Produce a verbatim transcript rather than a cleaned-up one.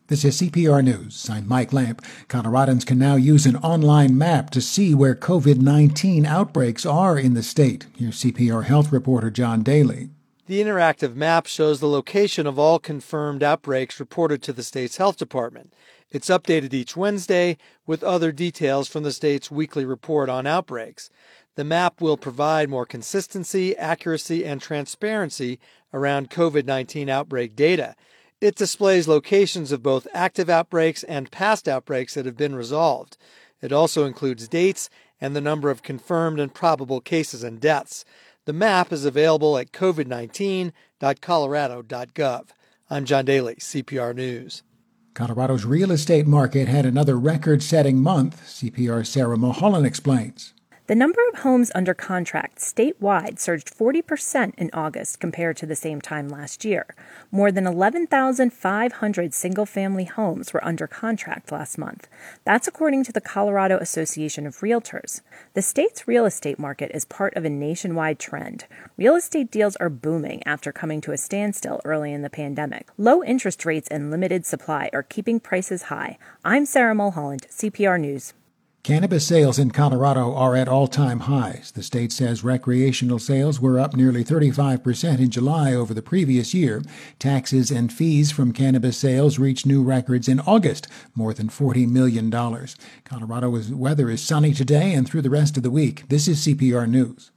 This is C P R News. I'm Mike Lamp. Coloradans can now use an online map to see where COVID nineteen outbreaks are in the state. Here's C P R health reporter John Daly. The interactive map shows the location of all confirmed outbreaks reported to the state's health department. It's updated each Wednesday with other details from the state's weekly report on outbreaks. The map will provide more consistency, accuracy, and transparency around COVID nineteen outbreak data. It displays locations of both active outbreaks and past outbreaks that have been resolved. It also includes dates and the number of confirmed and probable cases and deaths. The map is available at covid nineteen dot colorado dot gov. I'm John Daly, C P R News. Colorado's real estate market had another record-setting month. C P R's Sarah Mulholland explains. The number of homes under contract statewide surged forty percent in August compared to the same time last year. More than eleven thousand five hundred single-family homes were under contract last month. That's according to the Colorado Association of Realtors. The state's real estate market is part of a nationwide trend. Real estate deals are booming after coming to a standstill early in the pandemic. Low interest rates and limited supply are keeping prices high. I'm Sarah Mulholland, C P R News. Cannabis sales in Colorado are at all-time highs. The state says recreational sales were up nearly thirty-five percent in July over the previous year. Taxes and fees from cannabis sales reached new records in August, more than forty million dollars. Colorado's weather is sunny today and through the rest of the week. This is C P R News.